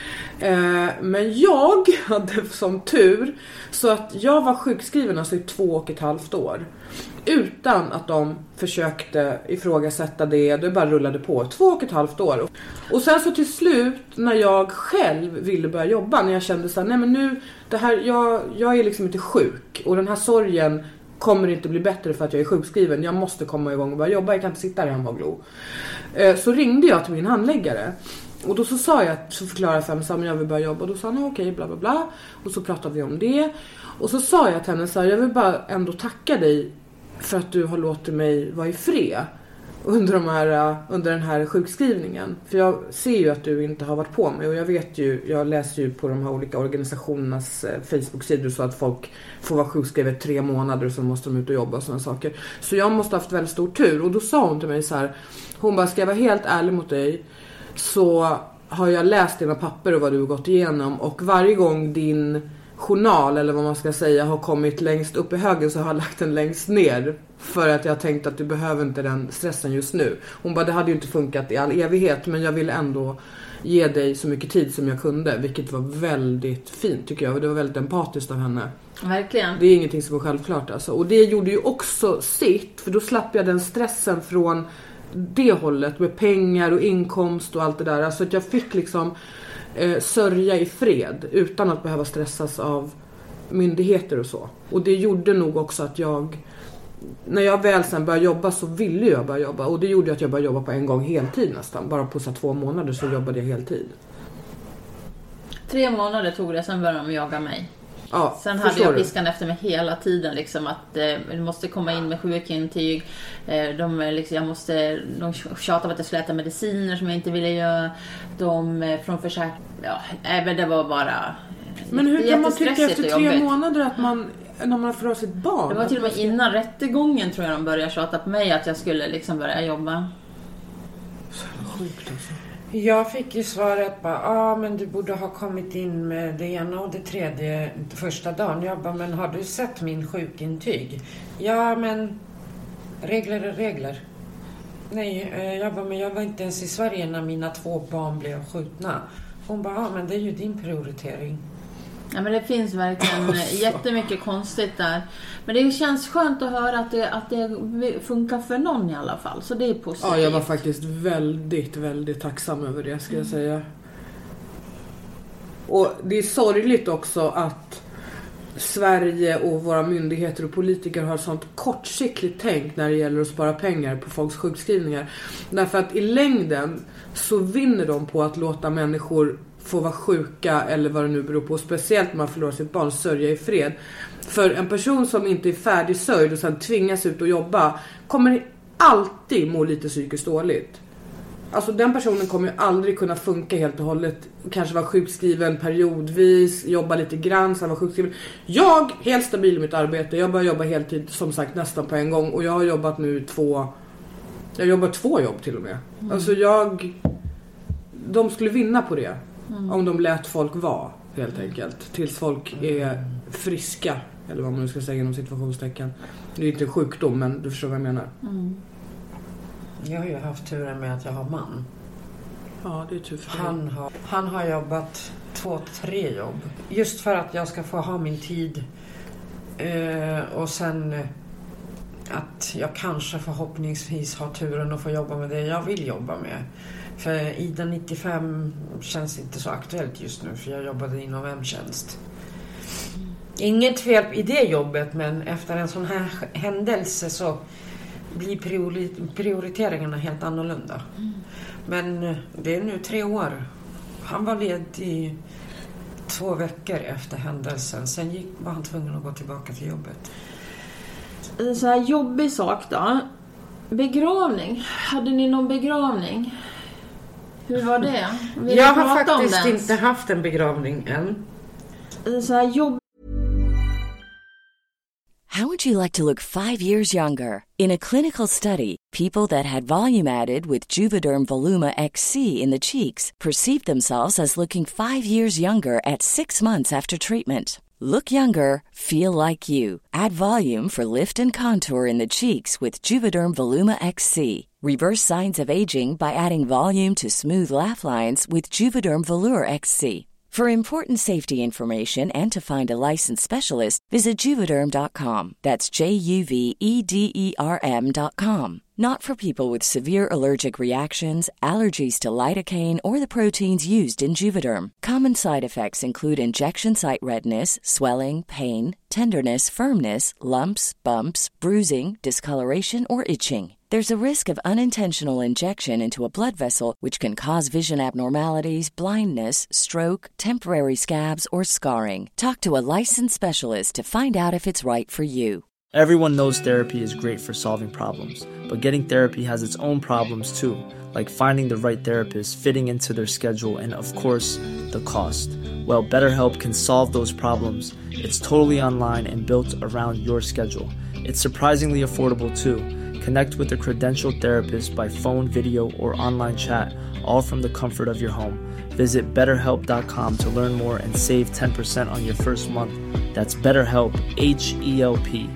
Eh, men jag hade som tur så att jag var sjukskriven alltså i två och ett halvt år. Utan att de försökte ifrågasätta det. Det bara rullade på. Två och ett halvt år. Och sen så till slut när jag själv ville börja jobba. När jag kände så här, nej men nu, det här, jag, jag är liksom inte sjuk. Och den här sorgen kommer inte bli bättre för att jag är sjukskriven. Jag måste komma igång och börja jobba. Jag kan inte sitta här hemma och glo. Eh, så ringde jag till min handläggare. Och då så sa jag, så förklarade jag för mig, men jag vill börja jobba. Och då sa han, okej, bla bla bla. Och så pratade vi om det. Och så sa jag till henne så här, jag vill bara ändå tacka dig för att du har låtit mig vara i fred under, de här, under den här sjukskrivningen. För jag ser ju att du inte har varit på mig. Och jag vet ju, jag läser ju på de här olika organisationernas Facebook-sidor så att folk får vara sjukskrivet tre månader och så måste de ut och jobba och sådana saker. Så jag måste ha haft väldigt stor tur. Och då sa hon till mig så här, hon bara, ska jag vara helt ärlig mot dig, så har jag läst dina papper och vad du har gått igenom. Och varje gång din journal, eller vad man ska säga, har kommit längst upp i högen, så har jag lagt den längst ner. För att jag tänkt att du behöver inte den stressen just nu. Hon bara, det hade ju inte funkat i all evighet, men jag ville ändå ge dig så mycket tid som jag kunde. Vilket var väldigt fint tycker jag. Och det var väldigt empatiskt av henne. Verkligen. Det är ingenting som är självklart alltså. Och det gjorde ju också sitt. För då slapp jag den stressen från det hållet. Med pengar och inkomst och allt det där. Alltså att jag fick liksom eh, sörja i fred. Utan att behöva stressas av myndigheter och så. Och det gjorde nog också att jag, när jag väl sen började jobba, så ville jag börja jobba. Och det gjorde att jag började jobba på en gång heltid nästan. Bara på så två månader så jobbade jag heltid. Tre månader tog det, sen började de jaga mig. Ja, sen hade jag piskan efter mig hela tiden liksom, att eh, du måste komma in med sjukintyg. Eh, de, liksom, jag måste, de tjatade att jag skulle äta mediciner som jag inte ville göra. De eh, från försäkring, ja, även det var bara. Men hur kan man tycka efter tre jobbet. månader att man, när man har förlorat sitt barn? Det var till och med innan rättegången tror jag de började tjata på mig att jag skulle liksom börja jobba. Så sjukt alltså. Jag fick ju svaret bara, ja ah, men du borde ha kommit in med det ena och det tredje första dagen. Jag bara, men har du sett min sjukintyg? Ja men regler är regler. Nej, jag var, men jag var inte ens i Sverige när mina två barn blev skjutna. Hon bara, ja, men det är ju din prioritering. Ja, men det finns verkligen jättemycket konstigt där. Men det känns skönt att höra att det, att det funkar för någon i alla fall. Så det är positivt. Ja, jag var faktiskt väldigt, väldigt tacksam över det, ska jag säga. Och det är sorgligt också att Sverige och våra myndigheter och politiker har sånt kortsiktigt tänk när det gäller att spara pengar på folks sjukskrivningar. Därför att i längden så vinner de på att låta människor få vara sjuka eller vad det nu beror på. Speciellt när man förlorar sitt barn, sörja i fred. För en person som inte är färdig sörjd och sen tvingas ut och jobba kommer alltid må lite psykiskt dåligt. Alltså den personen kommer ju aldrig kunna funka helt och hållet. Kanske vara sjukskriven periodvis, jobba lite grann, sen vara sjukskriven. Jag, helt stabil i mitt arbete, jag börjar jobba heltid som sagt nästan på en gång. Och jag har jobbat nu två, jag jobbar två jobb till och med. Mm. Alltså jag, de skulle vinna på det. Mm. Om de lät folk vara, helt enkelt. Tills folk är friska, eller vad man nu ska säga inom situationstecken. Det är inte en sjukdom, men du förstår vad jag menar. Mm. Jag har ju haft turen med att jag har man. Ja, det är tur för han har, han har jobbat två, tre jobb. Just för att jag ska få ha min tid. Eh, och sen att jag kanske förhoppningsvis har turen att få jobba med det jag vill jobba med. För Ida nittiofem känns inte så aktuellt just nu, för jag jobbade inom hemtjänst. Inget fel i det jobbet, men efter en sån här händelse så blir prioriteringarna helt annorlunda. Mm. Men det är nu tre år. Han var ledig två veckor efter händelsen. Sen gick, var han tvungen att gå tillbaka till jobbet. En så här jobbig sak då. Begravning. Hade ni någon begravning? Hur var det? Vill jag har faktiskt inte haft en begravning än. En så här jobb How would you like to look five years younger? In a clinical study, people that had volume added with Juvederm Voluma X C in the cheeks perceived themselves as looking five years younger at six months after treatment. Look younger, feel like you. Add volume for lift and contour in the cheeks with Juvederm Voluma X C. Reverse signs of aging by adding volume to smooth laugh lines with Juvederm Volure X C. For important safety information and to find a licensed specialist, visit Juvederm dot com. That's J U V E D E R M dot com. Not for people with severe allergic reactions, allergies to lidocaine, or the proteins used in Juvederm. Common side effects include injection site redness, swelling, pain, tenderness, firmness, lumps, bumps, bruising, discoloration, or itching. There's a risk of unintentional injection into a blood vessel, which can cause vision abnormalities, blindness, stroke, temporary scabs, or scarring. Talk to a licensed specialist to find out if it's right for you. Everyone knows therapy is great for solving problems, but getting therapy has its own problems too, like finding the right therapist, fitting into their schedule, and of course, the cost. Well, BetterHelp can solve those problems. It's totally online and built around your schedule. It's surprisingly affordable too. Connect with a credentialed therapist by phone, video, or online chat, all from the comfort of your home. Visit better help dot com to learn more and save ten percent on your first month. That's BetterHelp, H E L P.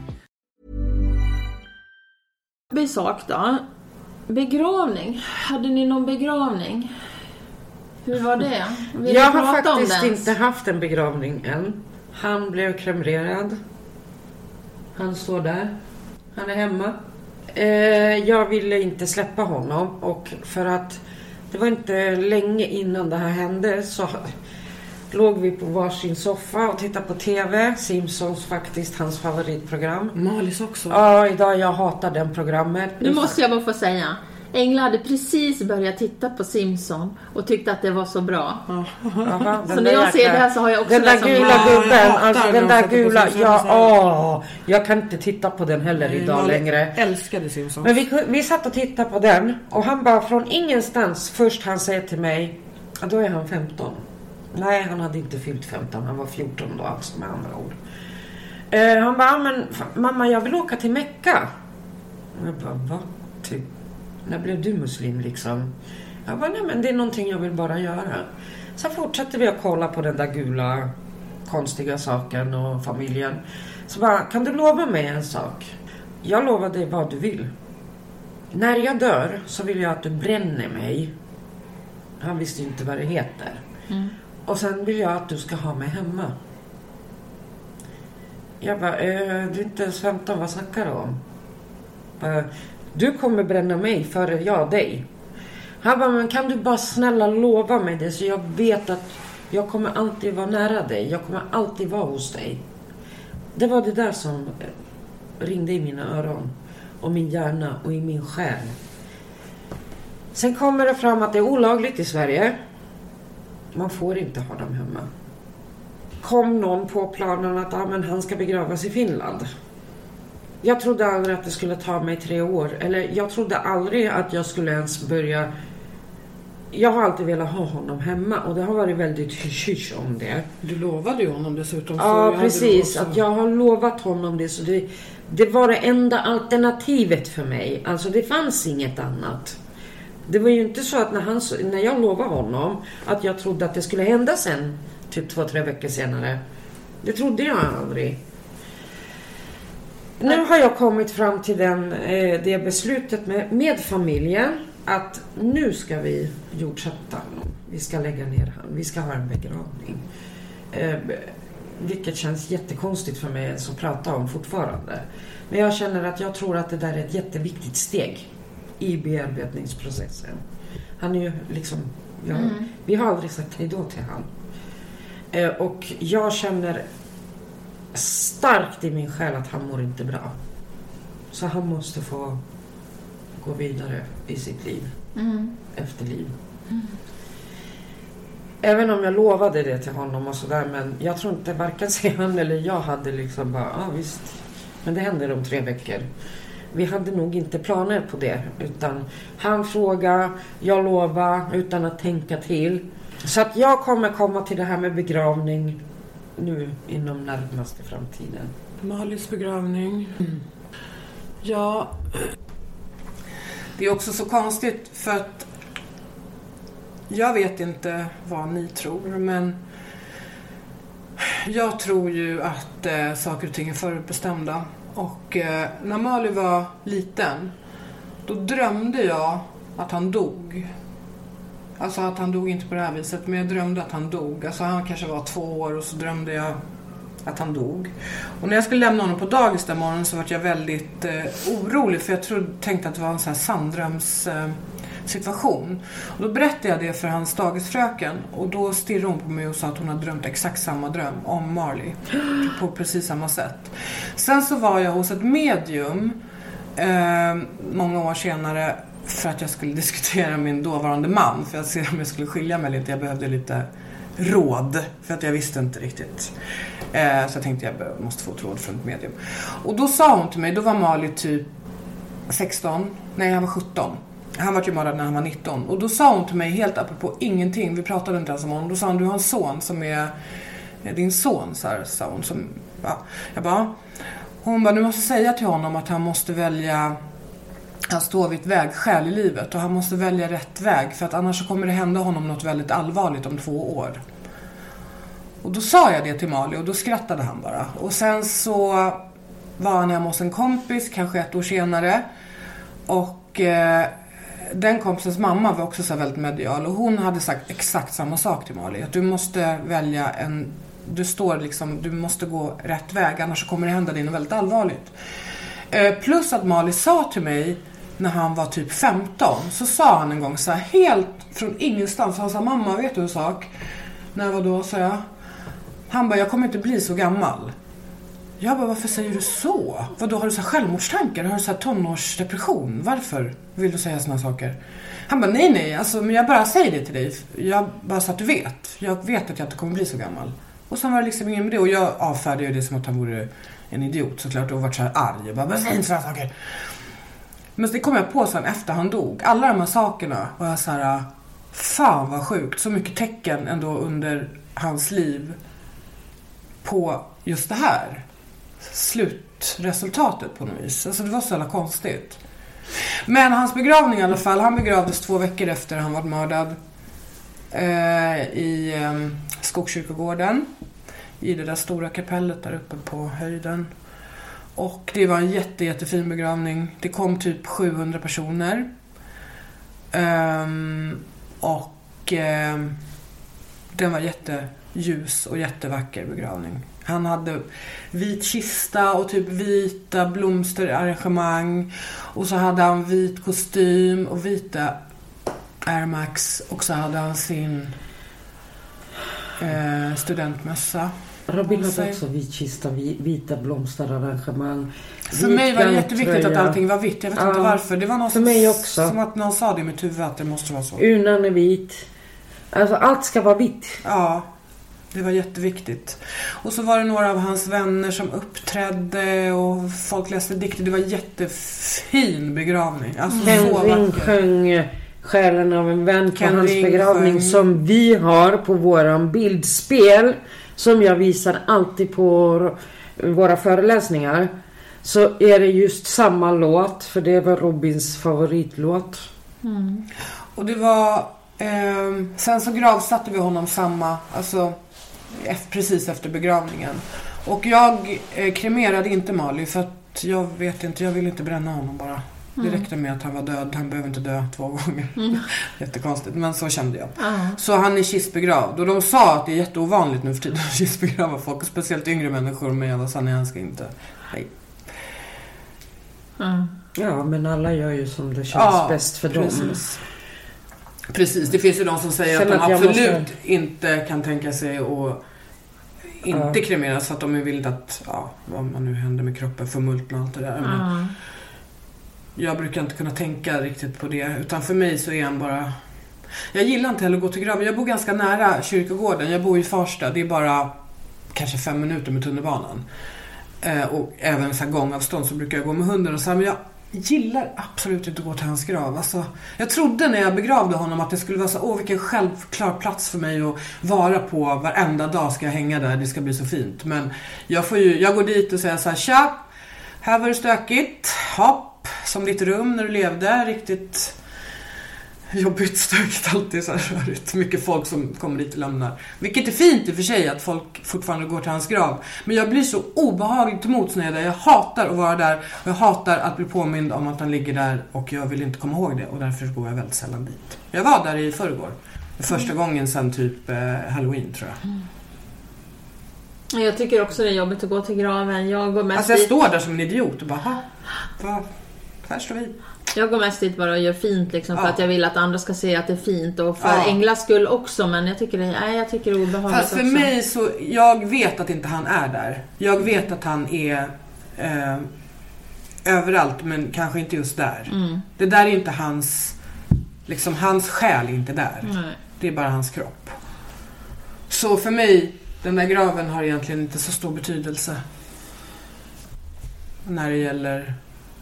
Sak då. Begravning. Hade ni någon begravning? Hur var det? Vill jag har faktiskt inte haft en begravning än. Han blev kremerad. Han står där. Han är hemma. Jag ville inte släppa honom, och för att det var inte länge innan det här hände så låg vi på varsin soffa och tittade på tv. Simpsons, faktiskt hans favoritprogram. Malis också. Ja, idag jag hatar den programmet. Nu måste jag bara få säga, Engla hade precis börjat titta på Simpson och tyckte att det var så bra. Aha, så när jag jäkla, ser det här så har jag också den där gula gubben, alltså den där gula, ja, åh, jag kan inte titta på den heller Nej, idag längre. Älskade Simpson. Men vi, vi satt och tittade på den och han bara från ingenstans, först han säger till mig, ja, då är han femton. Nej, han hade inte fyllt femton, han var fjorton då, alltså med andra ord. Uh, han bara, men mamma, jag vill åka till Mecka. Och jag bara, va? Typ. När blev du muslim liksom? Jag bara, nej men det är någonting jag vill bara göra. Så fortsätter vi att kolla på den där gula konstiga saken och familjen. Så bara, kan du lova mig en sak? Jag lovar dig vad du vill. när jag dör så vill jag att du bränner mig. Han visste inte vad det heter. Mm. Och sen vill jag att du ska ha mig hemma. Jag bara, eh, du är inte ens femton, vad snackar du om? Bara, du kommer bränna mig före jag dig. Han bara, men kan du bara snälla lova mig det så jag vet att jag kommer alltid vara nära dig. Jag kommer alltid vara hos dig. Det var det där som ringde i mina öron. Och min hjärna och i min själ. Sen kommer det fram att det är olagligt i Sverige. Man får inte ha dem hemma. Kom någon på planen att ah, men han ska begravas i Finland. Jag trodde aldrig att det skulle ta mig tre år. Eller jag trodde aldrig att jag skulle ens börja. Jag har alltid velat ha honom hemma. Och det har varit väldigt hysch om det. Du lovade ju honom dessutom. Ja, precis. Att jag har lovat honom det. Så det, det var det enda alternativet för mig. Alltså det fanns inget annat. Det var ju inte så att när, han, när jag lovade honom att jag trodde att det skulle hända sen. Typ två, tre veckor senare. Det trodde jag aldrig. Nu har jag kommit fram till den, eh, det beslutet med, med familjen. Att nu ska vi jordsätta honom. Vi ska lägga ner honom. Vi ska ha en begravning. Eh, vilket känns jättekonstigt för mig att prata om fortfarande. Men jag känner att jag tror att det där är ett jätteviktigt steg i bearbetningsprocessen. Han är ju liksom, ja, mm. vi har aldrig sagt hej då till han. Eh, och jag känner starkt i min själ att han mår inte bra. Så han måste få gå vidare i sitt liv. Mm. Efter liv. Mm. Även om jag lovade det till honom och sådär. Men jag tror inte varken sig han eller jag hade liksom bara, ja ah, visst. Men det händer om tre veckor. Vi hade nog inte planer på det. Utan han frågade, jag lovade utan att tänka till. Så att jag kommer komma till det här med begravning nu inom närmaste framtiden. Malis begravning. Mm. Ja. Det är också så konstigt för att jag vet inte vad ni tror, men jag tror ju att eh, saker och ting är förutbestämda. Och eh, när Mali var liten, då drömde jag att han dog. Alltså att han dog inte på det här viset, men jag drömde att han dog. Alltså han kanske var två år och så drömde jag att han dog. Och när jag skulle lämna honom på dagis den morgonen så var jag väldigt eh, orolig. För jag trodde, tänkte att det var en sån här sanddröms eh, situation. Och då berättade jag det för hans dagisfröken. Och då stirrade hon på mig och sa att hon hade drömt exakt samma dröm om Marley. På precis samma sätt. Sen så var jag hos ett medium eh, många år senare. För att jag skulle diskutera min dåvarande man. För att se om jag skulle skilja mig lite. Jag behövde lite råd. För att jag visste inte riktigt. Eh, så jag tänkte jag måste få ett råd från ett medium. Och då sa hon till mig. Då var Mali typ sexton. Nej, han var sjutton. Han var ju mördad när han var nitton. Och då sa hon till mig helt apropå ingenting. Vi pratade inte ens om honom. Då sa hon, du har en son som är din son. Så här, sa hon. Som, ja. Jag bara, hon bara, du måste säga till honom att han måste välja. Han står vid ett vägskäl i livet. Och han måste välja rätt väg. För att annars så kommer det hända honom något väldigt allvarligt om två år. Och då sa jag det till Mali. Och då skrattade han bara. Och sen så var han hemma hos en kompis. Kanske ett år senare. Och eh, den kompisens mamma var också så väldigt medial. Och hon hade sagt exakt samma sak till Mali. Att du måste välja en. Du står liksom. Du måste gå rätt väg. Annars så kommer det hända dig något väldigt allvarligt. Eh, plus att Mali sa till mig. När han var typ femton. Så sa han en gång så här. Helt från ingenstans. Han sa, mamma, vet du en sak? När var då, sa jag. Han bara, jag kommer inte bli så gammal. Jag bara, varför säger du så? Vad då har du så här självmordstankar? Har du så här tonårsdepression? Varför vill du säga såna saker? Han bara, nej nej, alltså, men jag bara säger det till dig. Jag bara så att du vet. Jag vet att jag inte kommer bli så gammal. Och sen var det liksom ingen med det. Och jag avfärdade ju det som att han vore en idiot såklart. Och varit så här arg. Jag bara, vad säger inte sådana saker? Men det kom jag på sen efter han dog. Alla de här sakerna var jag så här, fan vad sjukt. Så mycket tecken ändå under hans liv på just det här slutresultatet på något vis. Alltså det var så jävla konstigt. Men hans begravning i alla fall, han begravdes två veckor efter han var mördad eh, i eh, Skogskyrkogården, i det där stora kapellet där uppe på höjden. Och det var en jätte, jättefin begravning. Det kom typ sjuhundra personer. Um, och um, den var jätteljus och jättevacker begravning. Han hade vit kista och typ vita blomsterarrangemang. Och så hade han vit kostym och vita Air Max. Och så hade han sin eh, studentmössa. Robin hade också vit kista, vita blomsterarrangemang. För mig var det jätteviktigt att allting var vitt. Jag vet ja, inte varför. Det var något för mig också. Som att någon sa det i mitt huvud att det måste vara så. Unan är vit. Alltså allt ska vara vitt. Ja, det var jätteviktigt. Och så var det några av hans vänner som uppträdde och folk läste dikter. Det var jättefin begravning. Alltså Ken så Ring sjöng Själen av en vän på hans begravning sjöng. Som vi har på våran bildspel. Som jag visar alltid på våra föreläsningar. Så är det just samma låt. För det var Robins favoritlåt. Mm. Och det var... Eh, sen så gravsatte vi honom samma... Alltså precis efter begravningen. Och jag eh, kremerade inte Mali. För att jag vet inte, jag ville inte bränna honom bara. Mm. Det räckte med att han var död. Han behöver inte dö två gånger. Mm. Jättekonstigt, men så kände jag. Uh-huh. Så han är kistbegravd. Och de sa att det är jätteovanligt nu för tiden att kistbegrava folk. Speciellt yngre människor. Men jag var sann, jag ska inte. Nej. Mm. Ja, men alla gör ju som det känns ja, bäst för precis. dem. Precis, det finns ju de som säger Sen att de att absolut måste... inte kan tänka sig att inte ja. kremera. Så att de är villiga att, ja, vad man nu händer med kroppen, förmultna och allt det där. Men uh-huh. jag brukar inte kunna tänka riktigt på det. Utan för mig så är han bara... Jag gillar inte heller att gå till graven. Jag bor ganska nära kyrkogården. Jag bor i Farsta. Det är bara kanske fem minuter med tunnelbanan. Eh, och även så här gångavstånd så brukar jag gå med hunden. Och så här, men jag gillar absolut inte att gå till hans grav. Alltså, jag trodde när jag begravde honom att det skulle vara så... Åh, vilken självklar plats för mig att vara på. Varenda dag ska jag hänga där. Det ska bli så fint. Men jag, får ju, jag går dit och säger så här... Tja, här var det stökigt. Hopp. Som ditt rum när du levde. Riktigt jobbigt, stökigt, alltid så här rörigt. Mycket folk som kommer dit och lämnar. Vilket är fint i och för sig att folk fortfarande går till hans grav. Men jag blir så obehagligt emot när jag är där. Jag hatar att vara där. Och jag hatar att bli påmind om att han ligger där. Och jag vill inte komma ihåg det. Och därför går jag väldigt sällan dit. Jag var där i förrgår. Första gången sedan typ eh, Halloween tror jag. Mm. Jag tycker också det är jobbigt att gå till graven. Jag går mest alltså jag står där som en idiot och bara, vad? Här står vi. Jag går mest dit bara och gör fint liksom, för ja. att jag vill att andra ska se att det är fint. Och för ja. Englas skull också, men jag tycker det, nej, jag tycker det är obehagligt. Fast för också. mig så, jag vet att inte han är där. Jag vet att han är eh, överallt, men kanske inte just där. Mm. Det där är inte hans, liksom hans själ är inte där. Nej. Det är bara hans kropp. Så för mig, den där graven har egentligen inte så stor betydelse. När det gäller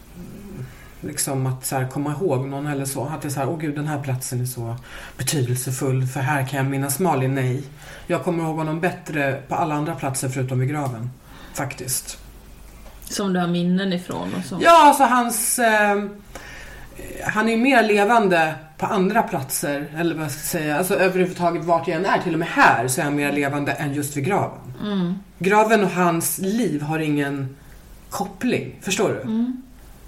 liksom att så här, komma ihåg någon eller så. Att det är så här, åh gud, den här platsen är så betydelsefull. För här kan jag minnas Mali. Nej. Jag kommer ihåg honom bättre på alla andra platser förutom vid graven. Faktiskt. Som du har minnen ifrån och så. Ja, alltså hans... Eh, han är mer levande på andra platser. Eller vad ska jag säga. Alltså överhuvudtaget vart jag än är. Till och med här så är han mer levande än just vid graven. Mm. Graven och hans liv har ingen koppling. Förstår du? Mm.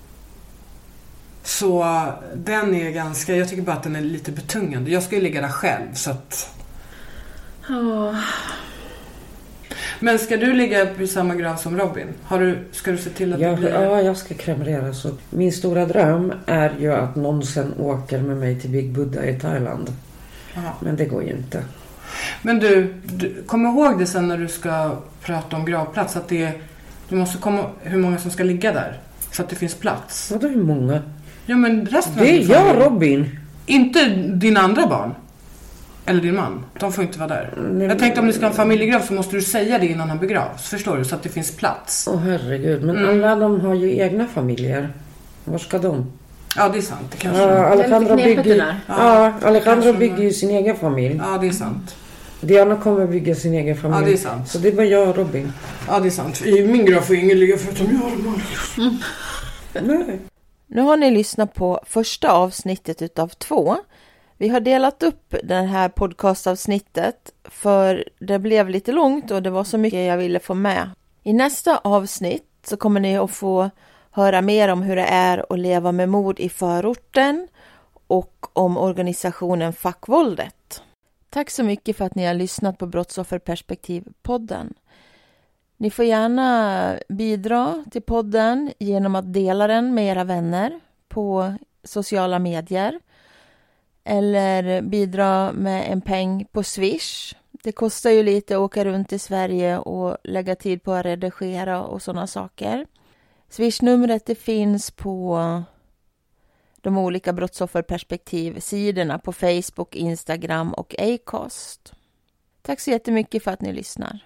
Så den är ganska... Jag tycker bara att den är lite betungande. Jag ska ju ligga där själv så att... Oh. Men ska du ligga i samma grav som Robin? Har du, ska du se till att jag, det blir... Ja, jag ska kremera. Så min stora dröm är ju att någon sen åker med mig till Big Buddha i Thailand. Aha. Men det går ju inte. Men du, du kom ihåg det sen när du ska prata om gravplats. Att det, du måste komma hur många som ska ligga där. Så att det finns plats. Vadå hur många? Ja, men resten det är jag, Robin. Inte dina andra barn. Eller din man. De får inte vara där. Nej, jag tänkte om du ska ha en familjegrav så måste du säga det innan han begravs. Förstår du? Så att det finns plats. Åh oh, herregud. Men mm. alla de har ju egna familjer. Var ska de? Ja, det är sant. Det kanske ja, Alejandro bygger, ja, ja, Alejandro bygger ju sin egen familj. Ja, det är sant. Diana kommer bygga sin egen familj. Ja, det är sant. Så det var jag och Robin. Ja, det är sant. I min grav får ingen ligga förutom jag och mm. Nej. Nu har ni lyssnat på första avsnittet utav två. Vi har delat upp det här podcastavsnittet för det blev lite långt och det var så mycket jag ville få med. I nästa avsnitt så kommer ni att få höra mer om hur det är att leva med mord i förorten och om organisationen Fackvåldet. Tack så mycket för att ni har lyssnat på Brottsofferperspektiv-podden. Ni får gärna bidra till podden genom att dela den med era vänner på sociala medier. Eller bidra med en peng på Swish. Det kostar ju lite att åka runt i Sverige och lägga tid på att redigera och sådana saker. Swish-numret det finns på de olika brottsofferperspektiv-sidorna på Facebook, Instagram och Acast. Tack så jättemycket för att ni lyssnar.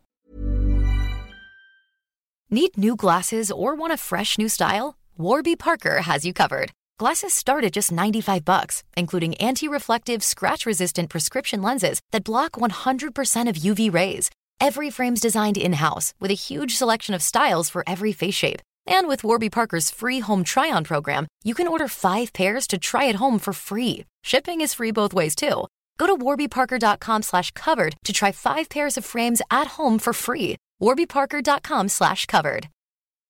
Need new glasses or want a fresh new style? Warby Parker has you covered. Glasses start at just ninety-five bucks, including anti-reflective, scratch-resistant prescription lenses that block one hundred percent of U V rays. Every frame's designed in-house with a huge selection of styles for every face shape. And with Warby Parker's free home try-on program, you can order five pairs to try at home for free. Shipping is free both ways, too. Go to warbyparker.com slash covered to try five pairs of frames at home for free. warbyparker.com slash covered.